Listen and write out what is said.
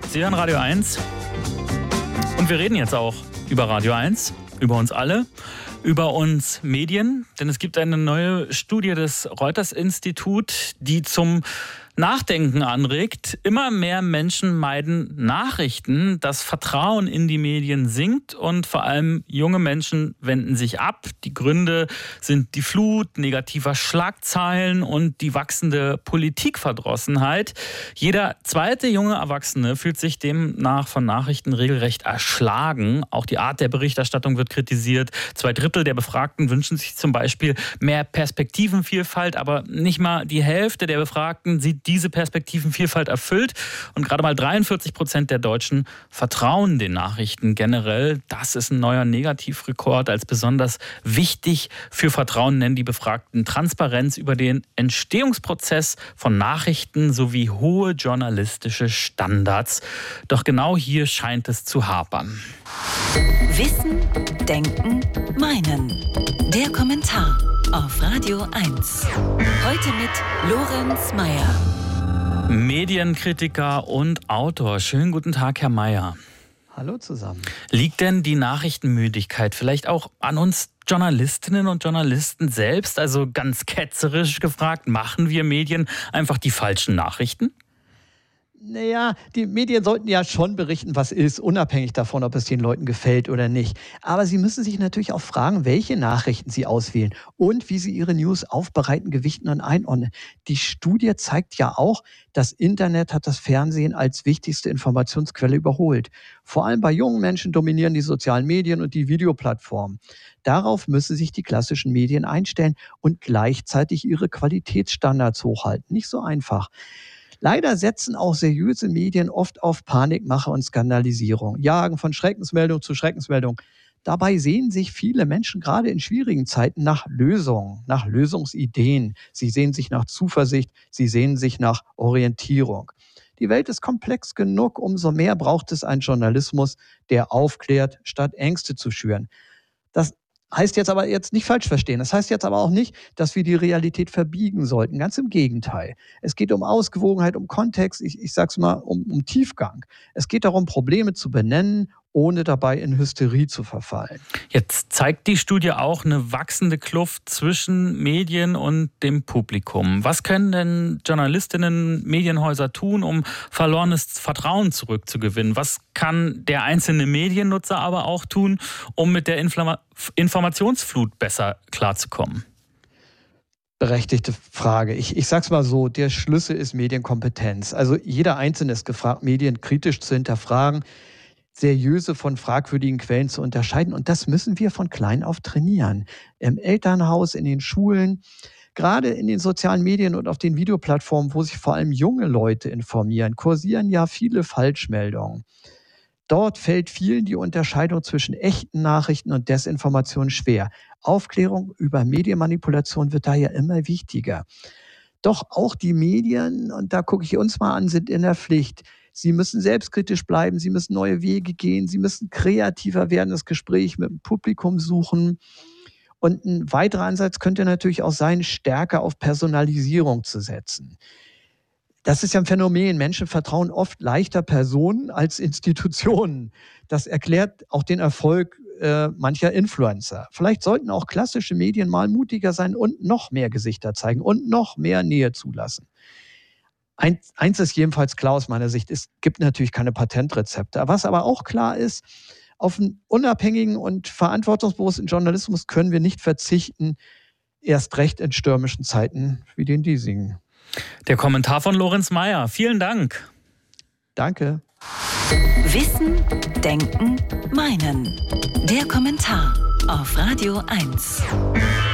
Sie hören Radio 1 und wir reden jetzt auch über Radio 1, über uns alle, über uns Medien, denn es gibt eine neue Studie des Reuters-Institut, die zum Nachdenken anregt. Immer mehr Menschen meiden Nachrichten, das Vertrauen in die Medien sinkt und vor allem junge Menschen wenden sich ab. Die Gründe sind die Flut negativer Schlagzeilen und die wachsende Politikverdrossenheit. Jeder zweite junge Erwachsene fühlt sich demnach von Nachrichten regelrecht erschlagen. Auch die Art der Berichterstattung wird kritisiert. 2/3 der Befragten wünschen sich zum Beispiel mehr Perspektivenvielfalt, aber nicht mal die Hälfte der Befragten sieht diese Perspektivenvielfalt erfüllt. Und gerade mal 43% der Deutschen vertrauen den Nachrichten generell. Das ist ein neuer Negativrekord. Als besonders wichtig für Vertrauen nennen die Befragten Transparenz über den Entstehungsprozess von Nachrichten sowie hohe journalistische Standards. Doch genau hier scheint es zu hapern. Wissen, Denken, Meinen. Der Kommentar auf Radio 1. Heute mit Lorenz Meyer. Medienkritiker und Autor. Schönen guten Tag, Herr Meyer. Hallo zusammen. Liegt denn die Nachrichtenmüdigkeit vielleicht auch an uns Journalistinnen und Journalisten selbst? Also ganz ketzerisch gefragt, machen wir Medien einfach die falschen Nachrichten? Naja, die Medien sollten ja schon berichten, was ist, unabhängig davon, ob es den Leuten gefällt oder nicht. Aber sie müssen sich natürlich auch fragen, welche Nachrichten sie auswählen und wie sie ihre News aufbereiten, gewichten und einordnen. Die Studie zeigt ja auch, das Internet hat das Fernsehen als wichtigste Informationsquelle überholt. Vor allem bei jungen Menschen dominieren die sozialen Medien und die Videoplattformen. Darauf müssen sich die klassischen Medien einstellen und gleichzeitig ihre Qualitätsstandards hochhalten. Nicht so einfach. Leider setzen auch seriöse Medien oft auf Panikmache und Skandalisierung, jagen von Schreckensmeldung zu Schreckensmeldung. Dabei sehen sich viele Menschen gerade in schwierigen Zeiten nach Lösungen, nach Lösungsideen. Sie sehen sich nach Zuversicht, sie sehen sich nach Orientierung. Die Welt ist komplex genug, umso mehr braucht es einen Journalismus, der aufklärt, statt Ängste zu schüren. Das heißt jetzt aber nicht falsch verstehen. Das heißt jetzt aber auch nicht, dass wir die Realität verbiegen sollten. Ganz im Gegenteil. Es geht um Ausgewogenheit, um Kontext, ich sag's mal, um Tiefgang. Es geht darum, Probleme zu benennen, ohne dabei in Hysterie zu verfallen. Jetzt zeigt die Studie auch eine wachsende Kluft zwischen Medien und dem Publikum. Was können denn Journalistinnen, Medienhäuser tun, um verlorenes Vertrauen zurückzugewinnen? Was kann der einzelne Mediennutzer aber auch tun, um mit der Informationsflut besser klarzukommen? Berechtigte Frage. Ich sag's mal so, der Schlüssel ist Medienkompetenz. Also jeder Einzelne ist gefragt, Medien kritisch zu hinterfragen, seriöse von fragwürdigen Quellen zu unterscheiden. Und das müssen wir von klein auf trainieren. Im Elternhaus, in den Schulen, gerade in den sozialen Medien und auf den Videoplattformen, wo sich vor allem junge Leute informieren, kursieren ja viele Falschmeldungen. Dort fällt vielen die Unterscheidung zwischen echten Nachrichten und Desinformation schwer. Aufklärung über Medienmanipulation wird daher immer wichtiger. Doch auch die Medien, und da gucke ich uns mal an, sind in der Pflicht. Sie müssen selbstkritisch bleiben, sie müssen neue Wege gehen, sie müssen kreativer werden, das Gespräch mit dem Publikum suchen. Und ein weiterer Ansatz könnte natürlich auch sein, stärker auf Personalisierung zu setzen. Das ist ja ein Phänomen. Menschen vertrauen oft leichter Personen als Institutionen. Das erklärt auch den Erfolg mancher Influencer. Vielleicht sollten auch klassische Medien mal mutiger sein und noch mehr Gesichter zeigen und noch mehr Nähe zulassen. Eins ist jedenfalls klar aus meiner Sicht, es gibt natürlich keine Patentrezepte. Was aber auch klar ist, auf einen unabhängigen und verantwortungsbewussten Journalismus können wir nicht verzichten, erst recht in stürmischen Zeiten wie den diesigen. Der Kommentar von Lorenz Meyer. Vielen Dank. Danke. Wissen, Denken, Meinen. Der Kommentar auf Radio 1.